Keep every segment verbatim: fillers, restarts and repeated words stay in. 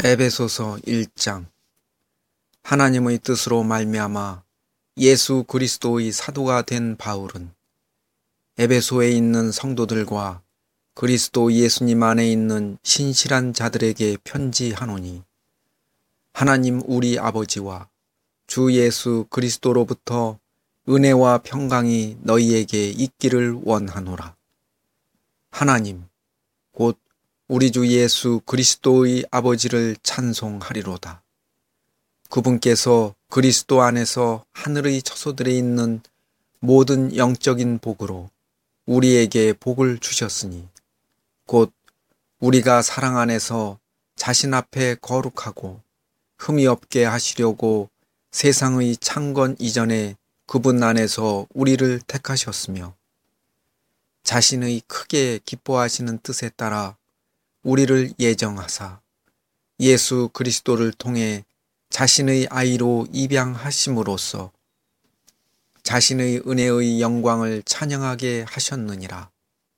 에베소서 일 장. 하나님의 뜻으로 말미암아 예수 그리스도의 사도가 된 바울은 에베소에 있는 성도들과 그리스도 예수님 안에 있는 신실한 자들에게 편지하노니, 하나님 우리 아버지와 주 예수 그리스도로부터 은혜와 평강이 너희에게 있기를 원하노라. 하나님 곧 우리 주 예수 그리스도의 아버지를 찬송하리로다. 그분께서 그리스도 안에서 하늘의 처소들에 있는 모든 영적인 복으로 우리에게 복을 주셨으니, 곧 우리가 사랑 안에서 자신 앞에 거룩하고 흠이 없게 하시려고 세상의 창건 이전에 그분 안에서 우리를 택하셨으며, 자신의 크게 기뻐하시는 뜻에 따라 우리를 예정하사 예수 그리스도를 통해 자신의 아이로 입양하심으로써 자신의 은혜의 영광을 찬양하게 하셨느니라.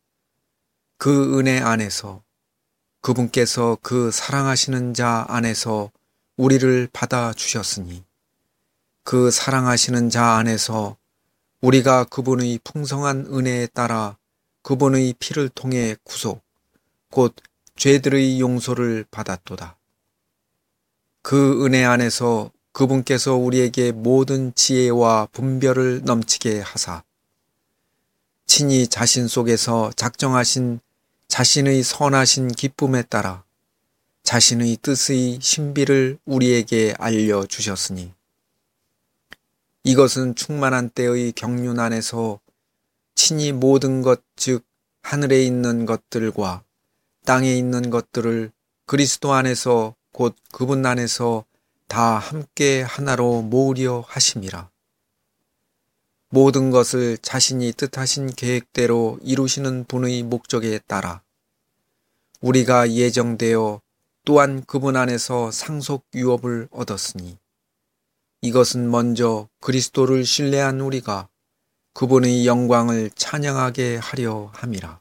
그 은혜 안에서 그분께서 그 사랑하시는 자 안에서 우리를 받아 주셨으니, 그 사랑하시는 자 안에서 우리가 그분의 풍성한 은혜에 따라 그분의 피를 통해 구속, 곧 죄들의 용서를 받았도다. 그 은혜 안에서 그분께서 우리에게 모든 지혜와 분별을 넘치게 하사 친히 자신 속에서 작정하신 자신의 선하신 기쁨에 따라 자신의 뜻의 신비를 우리에게 알려주셨으니, 이것은 충만한 때의 경륜 안에서 친히 모든 것, 즉 하늘에 있는 것들과 땅에 있는 것들을 그리스도 안에서 곧 그분 안에서 다 함께 하나로 모으려 하심이라. 모든 것을 자신이 뜻하신 계획대로 이루시는 분의 목적에 따라 우리가 예정되어 또한 그분 안에서 상속 유업을 얻었으니, 이것은 먼저 그리스도를 신뢰한 우리가 그분의 영광을 찬양하게 하려 함이라.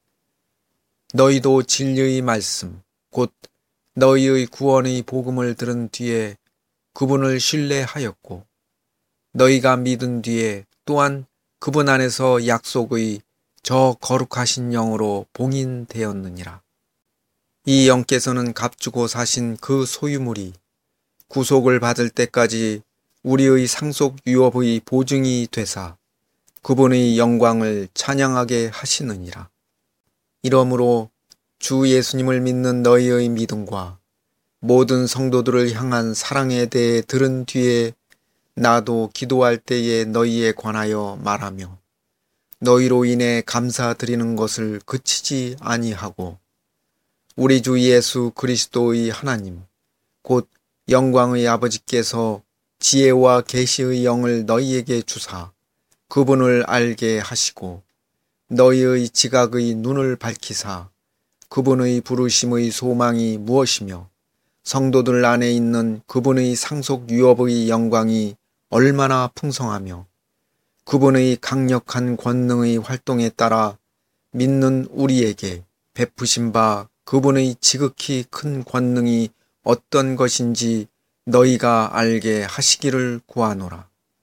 너희도 진리의 말씀, 곧 너희의 구원의 복음을 들은 뒤에 그분을 신뢰하였고, 너희가 믿은 뒤에 또한 그분 안에서 약속의 저 거룩하신 영으로 봉인되었느니라. 이 영께서는 값주고 사신 그 소유물이 구속을 받을 때까지 우리의 상속 유업의 보증이 되사 그분의 영광을 찬양하게 하시느니라. 이러므로 주 예수님을 믿는 너희의 믿음과 모든 성도들을 향한 사랑에 대해 들은 뒤에 나도 기도할 때에 너희에 관하여 말하며 너희로 인해 감사드리는 것을 그치지 아니하고, 우리 주 예수 그리스도의 하나님 곧 영광의 아버지께서 지혜와 계시의 영을 너희에게 주사 그분을 알게 하시고, 너희의 지각의 눈을 밝히사 그분의 부르심의 소망이 무엇이며 성도들 안에 있는 그분의 상속 유업의 영광이 얼마나 풍성하며 그분의 강력한 권능의 활동에 따라 믿는 우리에게 베푸신 바 그분의 지극히 큰 권능이 어떤 것인지 너희가 알게 하시기를 구하노라.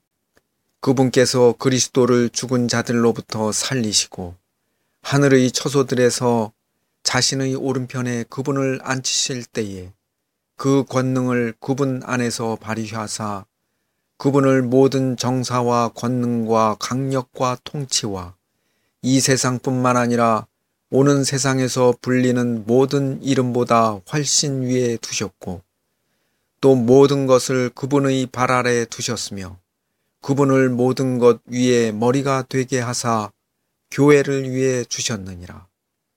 그분께서 그리스도를 죽은 자들로부터 살리시고 하늘의 처소들에서 자신의 오른편에 그분을 앉히실 때에 그 권능을 그분 안에서 발휘하사 그분을 모든 정사와 권능과 강력과 통치와 이 세상뿐만 아니라 오는 세상에서 불리는 모든 이름보다 훨씬 위에 두셨고, 또 모든 것을 그분의 발 아래 두셨으며 그분을 모든 것 위에 머리가 되게 하사 교회를 위해 주셨느니라.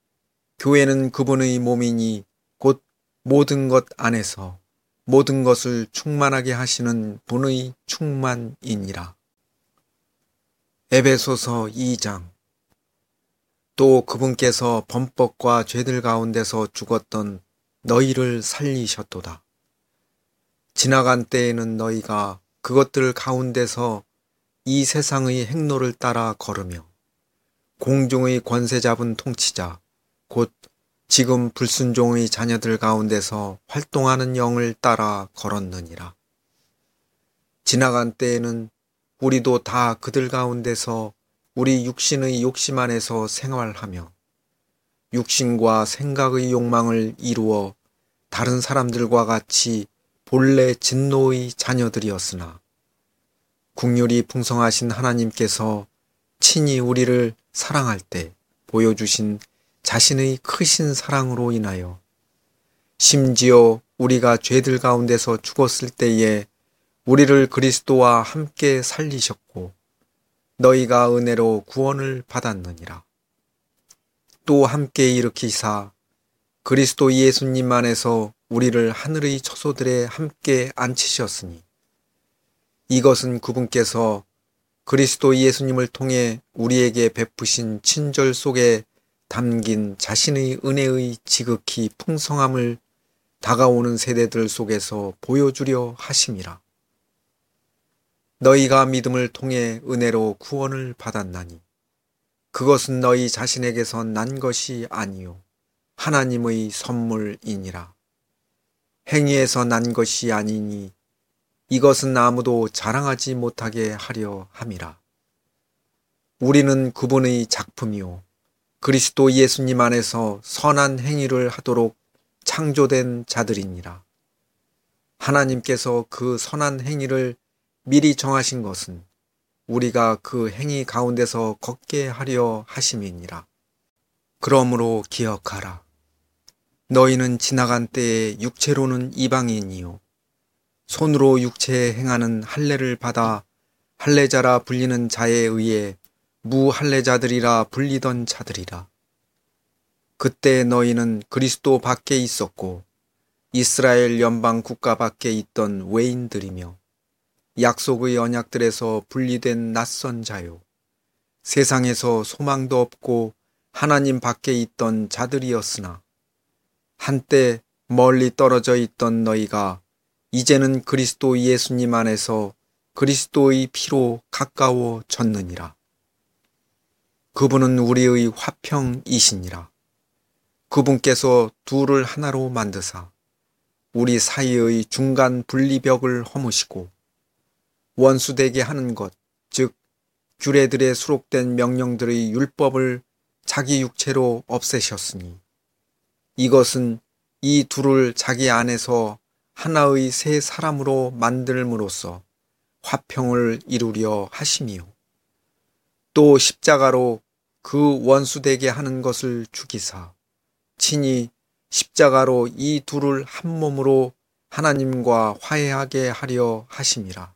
교회는 그분의 몸이니 곧 모든 것 안에서 모든 것을 충만하게 하시는 분의 충만이니라. 에베소서 이 장. 또 그분께서 범법과 죄들 가운데서 죽었던 너희를 살리셨도다. 지나간 때에는 너희가 그것들 가운데서 이 세상의 행로를 따라 걸으며 공중의 권세 잡은 통치자 곧 지금 불순종의 자녀들 가운데서 활동하는 영을 따라 걸었느니라. 지나간 때에는 우리도 다 그들 가운데서 우리 육신의 욕심 안에서 생활하며 육신과 생각의 욕망을 이루어 다른 사람들과 같이 본래 진노의 자녀들이었으나 긍휼이 풍성하신 하나님께서 친히 우리를 사랑할 때 보여주신 자신의 크신 사랑으로 인하여 심지어 우리가 죄들 가운데서 죽었을 때에 우리를 그리스도와 함께 살리셨고 너희가 은혜로 구원을 받았느니라. 또 함께 일으키사 그리스도 예수님 안에서 우리를 하늘의 처소들에 함께 앉히셨으니 이것은 그분께서 그리스도 예수님을 통해 우리에게 베푸신 친절 속에 담긴 자신의 은혜의 지극히 풍성함을 다가오는 세대들 속에서 보여주려 하심이라. 너희가 믿음을 통해 은혜로 구원을 받았나니 그것은 너희 자신에게서 난 것이 아니요 하나님의 선물이니라. 행위에서 난 것이 아니니 이것은 아무도 자랑하지 못하게 하려 함이라. 우리는 그분의 작품이요 그리스도 예수님 안에서 선한 행위를 하도록 창조된 자들이니라. 하나님께서 그 선한 행위를 미리 정하신 것은 우리가 그 행위 가운데서 걷게 하려 하심이니라. 그러므로 기억하라. 너희는 지나간 때에 육체로는 이방인이요 손으로 육체에 행하는 할례를 받아 할례자라 불리는 자에 의해 무할례자들이라 불리던 자들이라. 그때 너희는 그리스도 밖에 있었고 이스라엘 연방 국가 밖에 있던 외인들이며 약속의 언약들에서 분리된 낯선 자요 세상에서 소망도 없고 하나님 밖에 있던 자들이었으나 한때 멀리 떨어져 있던 너희가 이제는 그리스도 예수님 안에서 그리스도의 피로 가까워졌느니라. 그분은 우리의 화평이시니라. 그분께서 둘을 하나로 만드사 우리 사이의 중간 분리벽을 허무시고 원수되게 하는 것, 즉 규례들에 수록된 명령들의 율법을 자기 육체로 없애셨으니 이것은 이 둘을 자기 안에서 하나의 새 사람으로 만들므로써 화평을 이루려 하심이요. 또 십자가로 그 원수되게 하는 것을 죽이사 친히 십자가로 이 둘을 한 몸으로 하나님과 화해하게 하려 하심이라.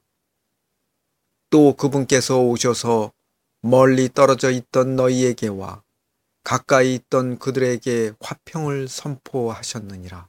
또 그분께서 오셔서 멀리 떨어져 있던 너희에게와 가까이 있던 그들에게 화평을 선포하셨느니라.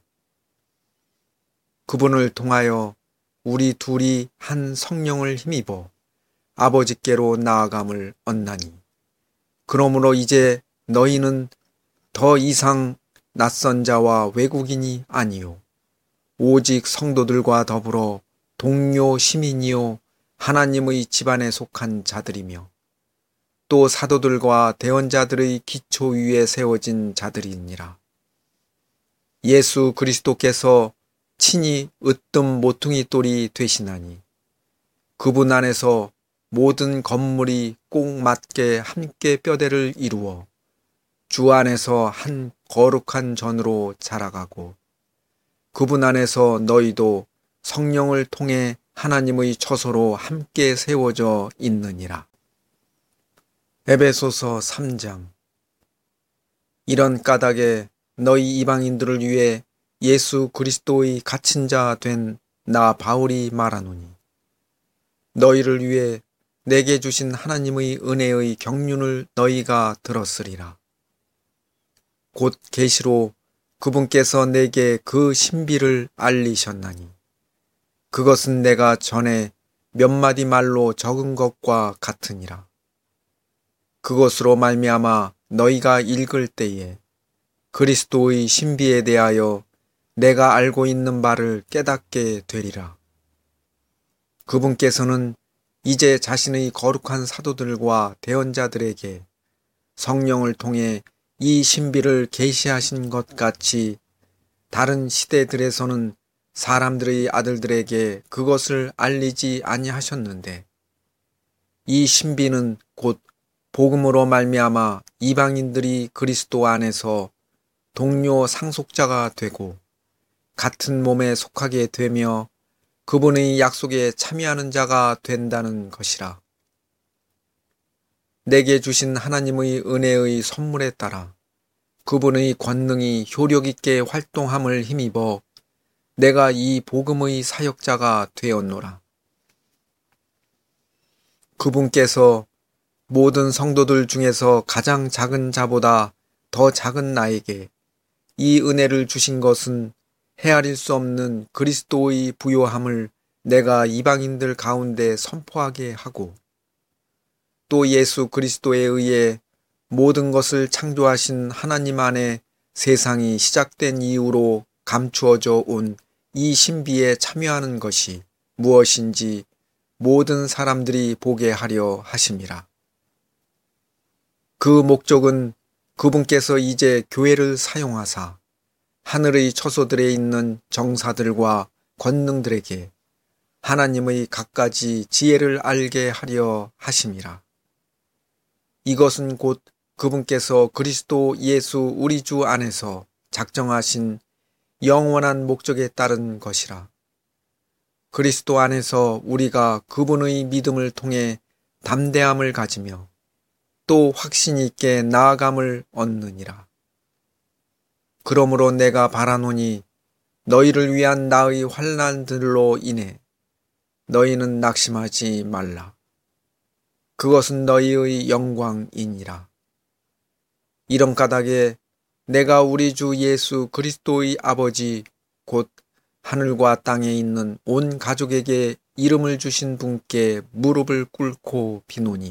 그분을 통하여 우리 둘이 한 성령을 힘입어 아버지께로 나아감을 얻나니 그러므로 이제 너희는 더 이상 낯선 자와 외국인이 아니요 오직 성도들과 더불어 동료 시민이요 하나님의 집안에 속한 자들이며 또 사도들과 대언자들의 기초 위에 세워진 자들이니라. 예수 그리스도께서 친히 으뜸 모퉁이 돌이 되시나니 그분 안에서 모든 건물이 꼭 맞게 함께 뼈대를 이루어 주 안에서 한 거룩한 전으로 자라가고 그분 안에서 너희도 성령을 통해 하나님의 처소로 함께 세워져 있느니라. 에베소서 삼 장. 이런 까닭에 너희 이방인들을 위해 예수 그리스도의 갇힌 자 된 나 바울이 말하노니 너희를 위해 내게 주신 하나님의 은혜의 경륜을 너희가 들었으리라. 곧 계시로 그분께서 내게 그 신비를 알리셨나니 그것은 내가 전에 몇 마디 말로 적은 것과 같으니라. 그것으로 말미암아 너희가 읽을 때에 그리스도의 신비에 대하여 내가 알고 있는 바를 깨닫게 되리라. 그분께서는 이제 자신의 거룩한 사도들과 대언자들에게 성령을 통해 이 신비를 계시하신 것 같이 다른 시대들에서는 사람들의 아들들에게 그것을 알리지 아니하셨는데 이 신비는 곧 복음으로 말미암아 이방인들이 그리스도 안에서 동료 상속자가 되고 같은 몸에 속하게 되며 그분의 약속에 참여하는 자가 된다는 것이라. 내게 주신 하나님의 은혜의 선물에 따라 그분의 권능이 효력 있게 활동함을 힘입어 내가 이 복음의 사역자가 되었노라. 그분께서 모든 성도들 중에서 가장 작은 자보다 더 작은 나에게 이 은혜를 주신 것은 헤아릴 수 없는 그리스도의 부요함을 내가 이방인들 가운데 선포하게 하고 또 예수 그리스도에 의해 모든 것을 창조하신 하나님 안에 세상이 시작된 이후로 감추어져 온 이 신비에 참여하는 것이 무엇인지 모든 사람들이 보게 하려 하심이라. 그 목적은 그분께서 이제 교회를 사용하사 하늘의 처소들에 있는 정사들과 권능들에게 하나님의 갖가지 지혜를 알게 하려 하심이라. 이것은 곧 그분께서 그리스도 예수 우리 주 안에서 작정하신 영원한 목적에 따른 것이라. 그리스도 안에서 우리가 그분의 믿음을 통해 담대함을 가지며 또 확신 있게 나아감을 얻느니라. 그러므로 내가 바라노니 너희를 위한 나의 환난들로 인해 너희는 낙심하지 말라. 그것은 너희의 영광이니라. 이런 까닭에 내가 우리 주 예수 그리스도의 아버지 곧 하늘과 땅에 있는 온 가족에게 이름을 주신 분께 무릎을 꿇고 비노니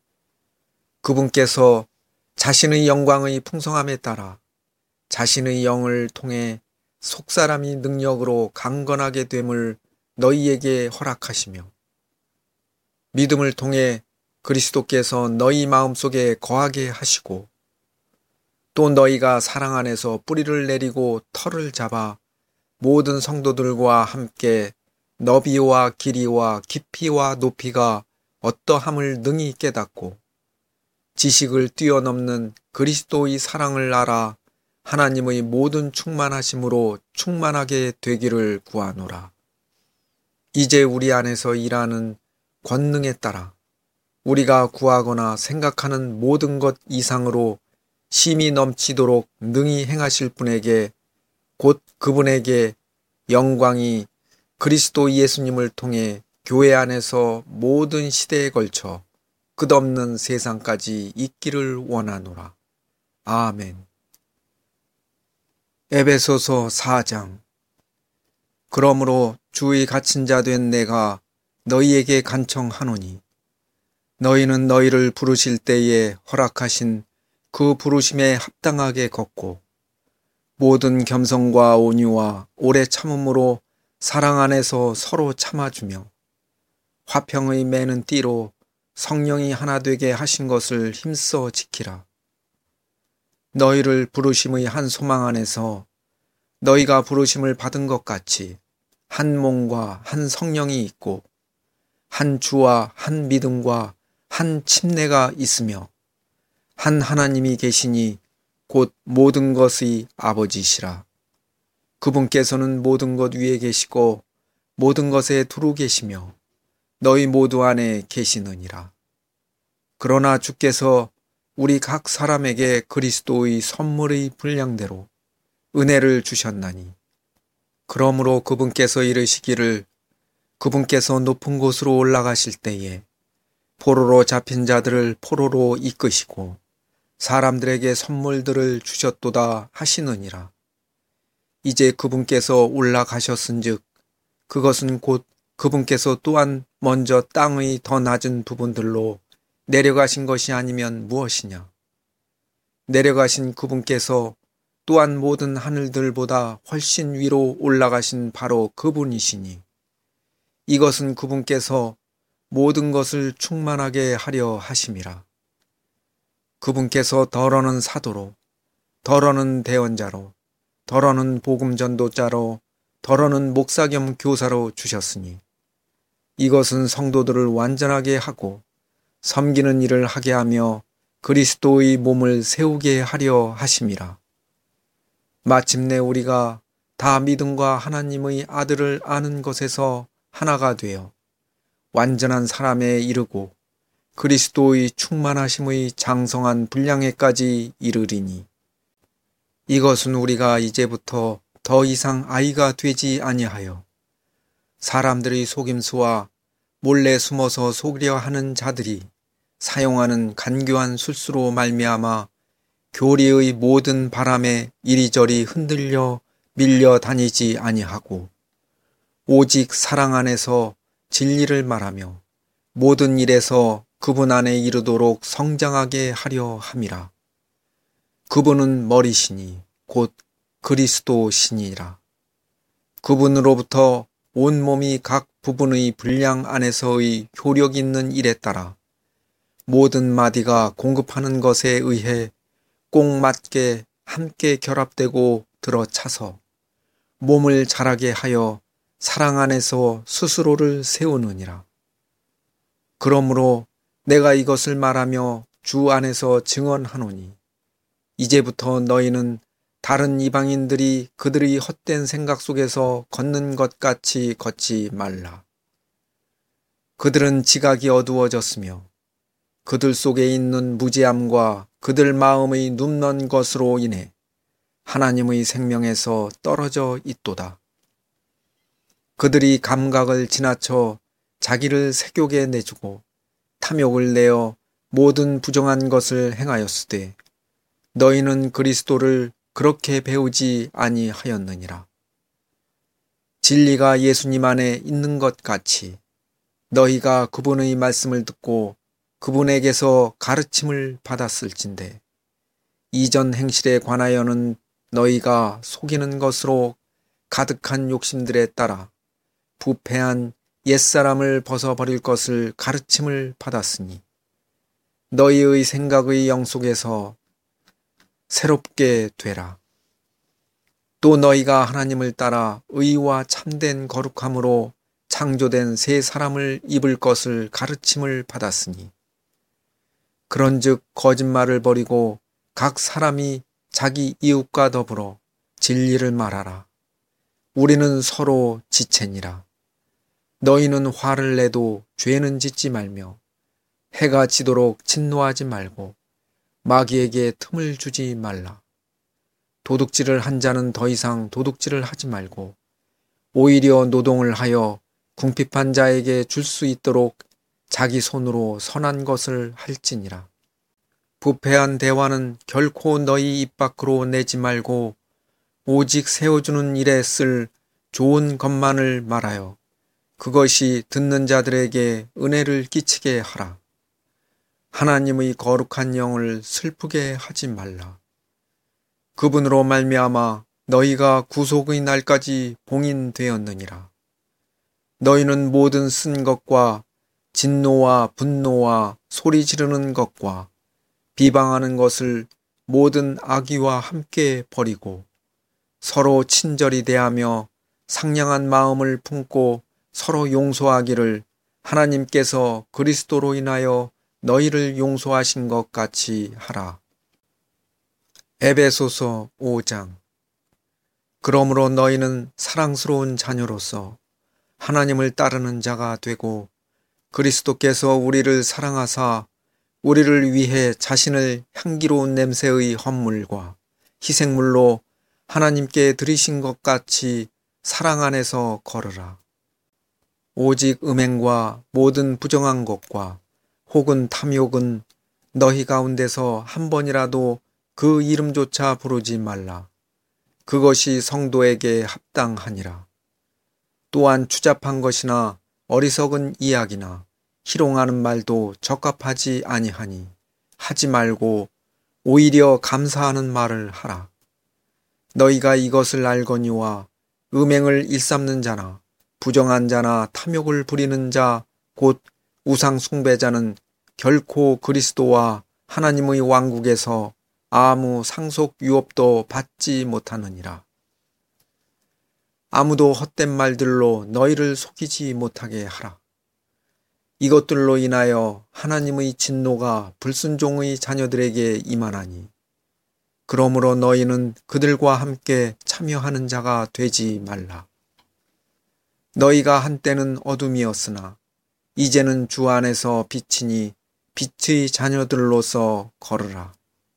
그분께서 자신의 영광의 풍성함에 따라 자신의 영을 통해 속사람이 능력으로 강건하게 됨을 너희에게 허락하시며 믿음을 통해 그리스도께서 너희 마음속에 거하게 하시고 또 너희가 사랑 안에서 뿌리를 내리고 털을 잡아 모든 성도들과 함께 너비와 길이와 깊이와 높이가 어떠함을 능히 깨닫고 지식을 뛰어넘는 그리스도의 사랑을 알아 하나님의 모든 충만하심으로 충만하게 되기를 구하노라. 이제 우리 안에서 일하는 권능에 따라 우리가 구하거나 생각하는 모든 것 이상으로 심히 넘치도록 능히 행하실 분에게 곧 그분에게 영광이 그리스도 예수님을 통해 교회 안에서 모든 시대에 걸쳐 끝없는 세상까지 있기를 원하노라. 아멘. 에베소서 사 장. 그러므로 주의 갇힌 자 된 내가 너희에게 간청하노니 너희는 너희를 부르실 때에 허락하신 그 부르심에 합당하게 걷고 모든 겸손과 온유와 오래 참음으로 사랑 안에서 서로 참아주며 화평의 매는 띠로 성령이 하나 되게 하신 것을 힘써 지키라. 너희를 부르심의 한 소망 안에서 너희가 부르심을 받은 것 같이 한 몸과 한 성령이 있고 한 주와 한 믿음과 한 침례가 있으며 한 하나님이 계시니 곧 모든 것의 아버지시라. 그분께서는 모든 것 위에 계시고 모든 것에 두루 계시며 너희 모두 안에 계시느니라. 그러나 주께서 우리 각 사람에게 그리스도의 선물의 분량대로 은혜를 주셨나니 그러므로 그분께서 이르시기를 그분께서 높은 곳으로 올라가실 때에 포로로 잡힌 자들을 포로로 이끄시고 사람들에게 선물들을 주셨도다 하시느니라. 이제 그분께서 올라가셨은즉 그것은 곧 그분께서 또한 먼저 땅의 더 낮은 부분들로 내려가신 것이 아니면 무엇이냐. 내려가신 그분께서 또한 모든 하늘들보다 훨씬 위로 올라가신 바로 그분이시니 이것은 그분께서 모든 것을 충만하게 하려 하심이라. 그분께서 덜어는 사도로 덜어는 대언자로, 덜어는 복음 전도자로, 덜어는 목사 겸 교사로 주셨으니 이것은 성도들을 완전하게 하고 섬기는 일을 하게 하며 그리스도의 몸을 세우게 하려 하심이라. 마침내 우리가 다 믿음과 하나님의 아들을 아는 것에서 하나가 되어 완전한 사람에 이르고 그리스도의 충만하심의 장성한 분량에까지 이르리니 이것은 우리가 이제부터 더 이상 아이가 되지 아니하여 사람들의 속임수와 몰래 숨어서 속이려 하는 자들이 사용하는 간교한 술수로 말미암아 교리의 모든 바람에 이리저리 흔들려 밀려 다니지 아니하고 오직 사랑 안에서 진리를 말하며 모든 일에서 그분 안에 이르도록 성장하게 하려 함이라. 그분은 머리시니 곧 그리스도시니라. 그분으로부터 온몸이 각 부분의 분량 안에서의 효력 있는 일에 따라 모든 마디가 공급하는 것에 의해 꼭 맞게 함께 결합되고 들어차서 몸을 자라게 하여 사랑 안에서 스스로를 세우느니라. 그러므로 내가 이것을 말하며 주 안에서 증언하노니 이제부터 너희는 다른 이방인들이 그들의 헛된 생각 속에서 걷는 것 같이 걷지 말라. 그들은 지각이 어두워졌으며 그들 속에 있는 무지함과 그들 마음의 눕는 것으로 인해 하나님의 생명에서 떨어져 있도다. 그들이 감각을 지나쳐 자기를 색욕에 내주고 탐욕을 내어 모든 부정한 것을 행하였으되 너희는 그리스도를 그렇게 배우지 아니하였느니라. 진리가 예수님 안에 있는 것 같이 너희가 그분의 말씀을 듣고 그분에게서 가르침을 받았을진데 이전 행실에 관하여는 너희가 속이는 것으로 가득한 욕심들에 따라 부패한 옛사람을 벗어버릴 것을 가르침을 받았으니 너희의 생각의 영 속에서 새롭게 되라. 또 너희가 하나님을 따라 의와 참된 거룩함으로 창조된 새 사람을 입을 것을 가르침을 받았으니 그런즉 거짓말을 버리고 각 사람이 자기 이웃과 더불어 진리를 말하라. 우리는 서로 지체니라. 너희는 화를 내도 죄는 짓지 말며 해가 지도록 진노하지 말고 마귀에게 틈을 주지 말라. 도둑질을 한 자는 더 이상 도둑질을 하지 말고 오히려 노동을 하여 궁핍한 자에게 줄 수 있도록 자기 손으로 선한 것을 할지니라. 부패한 대화는 결코 너희 입 밖으로 내지 말고 오직 세워주는 일에 쓸 좋은 것만을 말하여 그것이 듣는 자들에게 은혜를 끼치게 하라. 하나님의 거룩한 영을 슬프게 하지 말라. 그분으로 말미암아 너희가 구속의 날까지 봉인되었느니라. 너희는 모든 쓴 것과 진노와 분노와 소리 지르는 것과 비방하는 것을 모든 악의와 함께 버리고 서로 친절히 대하며 상냥한 마음을 품고 서로 용서하기를 하나님께서 그리스도로 인하여 너희를 용서하신 것 같이 하라. 에베소서 오 장. 그러므로 너희는 사랑스러운 자녀로서 하나님을 따르는 자가 되고 그리스도께서 우리를 사랑하사 우리를 위해 자신을 향기로운 냄새의 헌물과 희생물로 하나님께 드리신 것 같이 사랑 안에서 걸으라. 오직 음행과 모든 부정한 것과 혹은 탐욕은 너희 가운데서 한 번이라도 그 이름조차 부르지 말라. 그것이 성도에게 합당하니라. 또한 추잡한 것이나 어리석은 이야기나 희롱하는 말도 적합하지 아니하니 하지 말고 오히려 감사하는 말을 하라. 너희가 이것을 알거니와 음행을 일삼는 자나 부정한 자나 탐욕을 부리는 자 곧 우상 숭배자는 결코 그리스도와 하나님의 왕국에서 아무 상속 유업도 받지 못하느니라. 아무도 헛된 말들로 너희를 속이지 못하게 하라. 이것들로 인하여 하나님의 진노가 불순종의 자녀들에게 임하나니 그러므로 너희는 그들과 함께 참여하는 자가 되지 말라. 너희가 한때는 어둠이었으나 이제는 주 안에서 빛이니 빛의 자녀들로서 걸으라.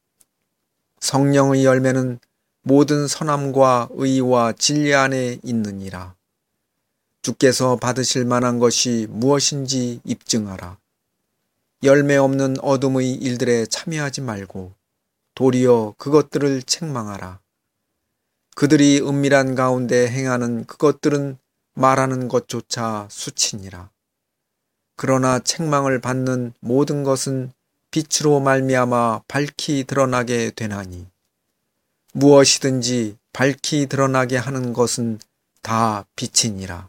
성령의 열매는 모든 선함과 의와 진리 안에 있느니라. 주께서 받으실 만한 것이 무엇인지 입증하라. 열매 없는 어둠의 일들에 참여하지 말고 도리어 그것들을 책망하라. 그들이 은밀한 가운데 행하는 그것들은 말하는 것조차 수치니라. 그러나 책망을 받는 모든 것은 빛으로 말미암아 밝히 드러나게 되나니 무엇이든지 밝히 드러나게 하는 것은 다 빛이니라.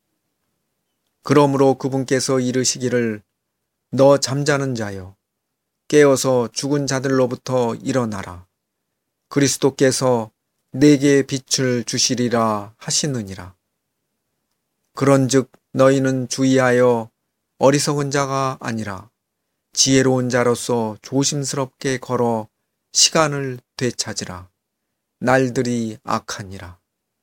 그러므로 그분께서 이르시기를 너 잠자는 자여 깨어서 죽은 자들로부터 일어나라. 그리스도께서 내게 빛을 주시리라 하시느니라. 그런즉 너희는 주의하여 어리석은 자가 아니라 지혜로운 자로서 조심스럽게 걸어 시간을 되찾으라. 날들이 악하니라.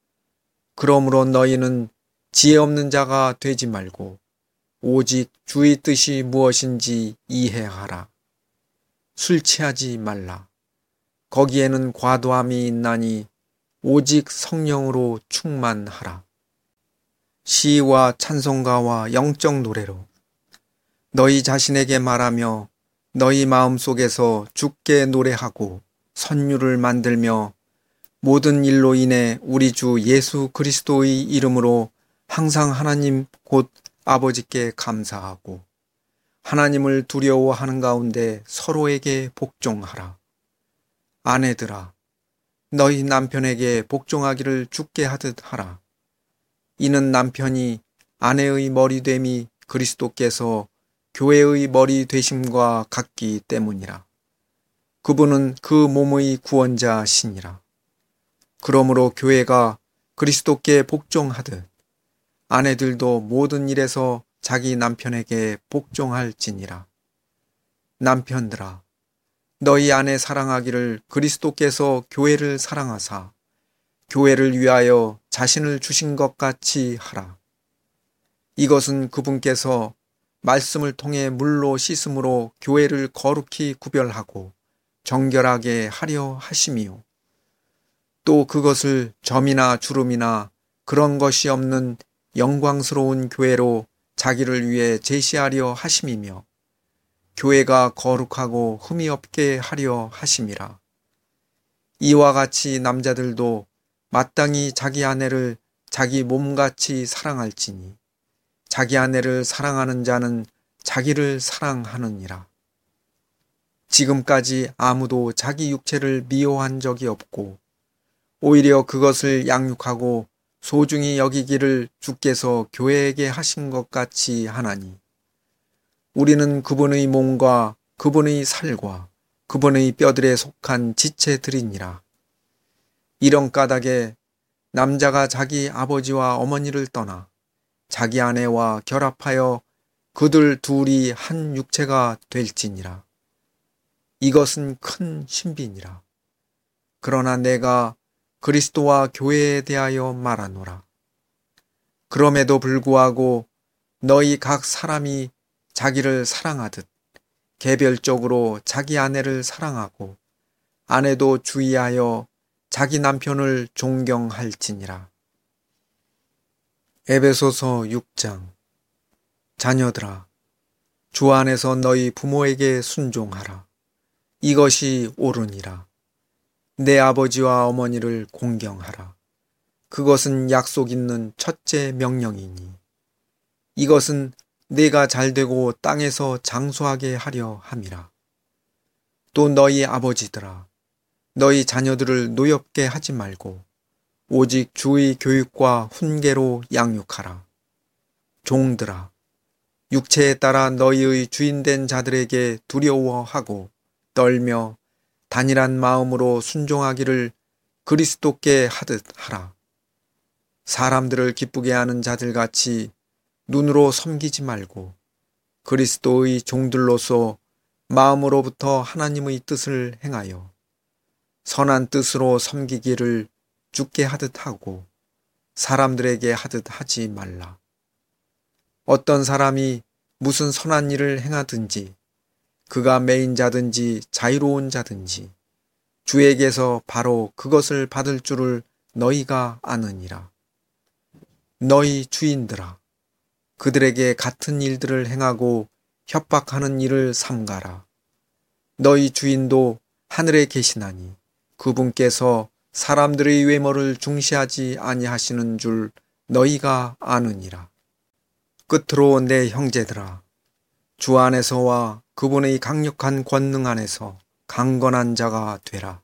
그러므로 너희는 지혜 없는 자가 되지 말고 오직 주의 뜻이 무엇인지 이해하라. 술 취하지 말라. 거기에는 과도함이 있나니 오직 성령으로 충만하라. 시와 찬송가와 영적 노래로 너희 자신에게 말하며 너희 마음속에서 주께 노래하고 선율을 만들며 모든 일로 인해 우리 주 예수 그리스도의 이름으로 항상 하나님 곧 아버지께 감사하고 하나님을 두려워하는 가운데 서로에게 복종하라. 아내들아, 너희 남편에게 복종하기를 주께 하듯 하라. 이는 남편이 아내의 머리됨이 그리스도께서 교회의 머리 되심과 같기 때문이라. 그분은 그 몸의 구원자시니라. 그러므로 교회가 그리스도께 복종하듯 아내들도 모든 일에서 자기 남편에게 복종할지니라. 남편들아, 너희 아내 사랑하기를 그리스도께서 교회를 사랑하사 교회를 위하여 자신을 주신 것 같이 하라. 이것은 그분께서 말씀을 통해 물로 씻음으로 교회를 거룩히 구별하고 정결하게 하려 하심이요. 또 그것을 점이나 주름이나 그런 것이 없는 영광스러운 교회로 자기를 위해 제시하려 하심이며 교회가 거룩하고 흠이 없게 하려 하심이라. 이와 같이 남자들도 마땅히 자기 아내를 자기 몸같이 사랑할지니 자기 아내를 사랑하는 자는 자기를 사랑하느니라. 지금까지 아무도 자기 육체를 미워한 적이 없고 오히려 그것을 양육하고 소중히 여기기를 주께서 교회에게 하신 것 같이 하나니 우리는 그분의 몸과 그분의 살과 그분의 뼈들에 속한 지체들이니라. 이런 까닭에 남자가 자기 아버지와 어머니를 떠나 자기 아내와 결합하여 그들 둘이 한 육체가 될지니라. 이것은 큰 신비니라. 그러나 내가 그리스도와 교회에 대하여 말하노라. 그럼에도 불구하고 너희 각 사람이 자기를 사랑하듯 개별적으로 자기 아내를 사랑하고 아내도 주의하여 자기 남편을 존경할지니라. 에베소서 육 장. 자녀들아, 주 안에서 너희 부모에게 순종하라. 이것이 옳으니라. 내 아버지와 어머니를 공경하라. 그것은 약속 있는 첫째 명령이니 이것은 내가 잘되고 땅에서 장수하게 하려 함이라. 또 너희 아버지들아, 너희 자녀들을 노엽게 하지 말고 오직 주의 교육과 훈계로 양육하라. 종들아, 육체에 따라 너희의 주인된 자들에게 두려워하고 떨며 단일한 마음으로 순종하기를 그리스도께 하듯 하라. 사람들을 기쁘게 하는 자들같이 눈으로 섬기지 말고 그리스도의 종들로서 마음으로부터 하나님의 뜻을 행하여 선한 뜻으로 섬기기를 주께 하듯 하고 사람들에게 하듯 하지 말라. 어떤 사람이 무슨 선한 일을 행하든지 그가 매인 자든지 자유로운 자든지 주에게서 바로 그것을 받을 줄을 너희가 아느니라. 너희 주인들아, 그들에게 같은 일들을 행하고 협박하는 일을 삼가라. 너희 주인도 하늘에 계시나니 그분께서 사람들의 외모를 중시하지 아니하시는 줄 너희가 아느니라. 끝으로 내 형제들아, 주 안에서와 그분의 강력한 권능 안에서 강건한 자가 되라.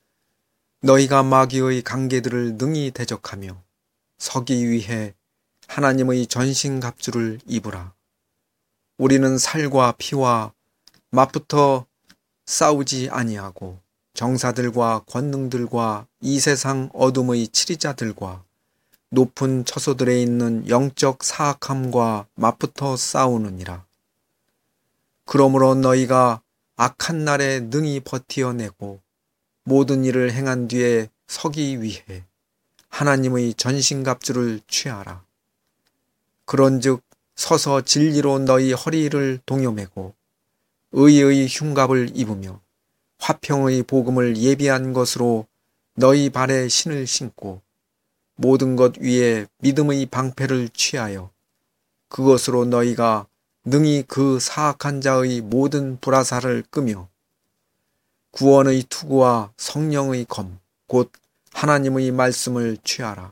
너희가 마귀의 관계들을 능히 대적하며 서기 위해 하나님의 전신갑주를 입으라. 우리는 살과 피와 맞붙어 싸우지 아니하고 정사들과 권능들과 이 세상 어둠의 치리자들과 높은 처소들에 있는 영적 사악함과 맞붙어 싸우느니라. 그러므로 너희가 악한 날에 능히 버티어내고 모든 일을 행한 뒤에 서기 위해 하나님의 전신갑주를 취하라. 그런즉 서서 진리로 너희 허리를 동여매고 의의 흉갑을 입으며 화평의 복음을 예비한 것으로 너희 발에 신을 신고 모든 것 위에 믿음의 방패를 취하여 그것으로 너희가 능히 그 사악한 자의 모든 불화살을 끄며 구원의 투구와 성령의 검, 곧 하나님의 말씀을 취하라.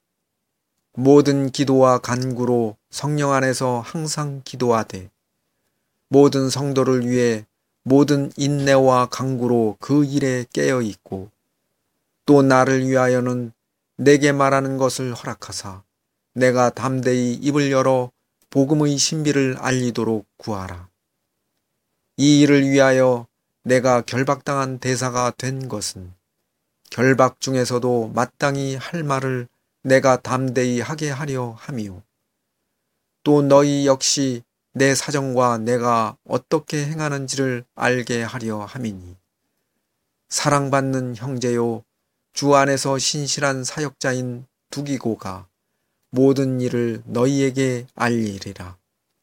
모든 기도와 간구로 성령 안에서 항상 기도하되 모든 성도를 위해 모든 인내와 간구로 그 일에 깨어 있고 또 나를 위하여는 내게 말하는 것을 허락하사 내가 담대히 입을 열어 복음의 신비를 알리도록 구하라. 이 일을 위하여 내가 결박당한 대사가 된 것은 결박 중에서도 마땅히 할 말을 내가 담대히 하게 하려 함이요. 또 너희 역시 내 사정과 내가 어떻게 행하는지를 알게 하려 함이니 사랑받는 형제요 주 안에서 신실한 사역자인 두기고가 모든 일을 너희에게 알리리라.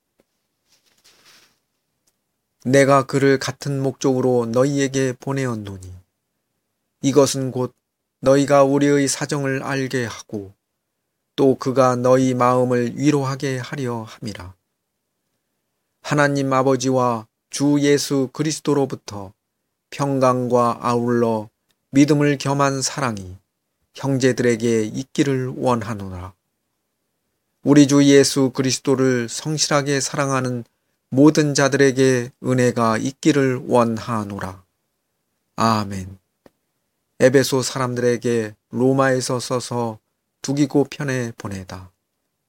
내가 그를 같은 목적으로 너희에게 보내었노니 이것은 곧 너희가 우리의 사정을 알게 하고 또 그가 너희 마음을 위로하게 하려 함이라. 하나님 아버지와 주 예수 그리스도로부터 평강과 아울러 믿음을 겸한 사랑이 형제들에게 있기를 원하노라. 우리 주 예수 그리스도를 성실하게 사랑하는 모든 자들에게 은혜가 있기를 원하노라. 아멘. 에베소 사람들에게 로마에서 써서 두기고 편에 보내다.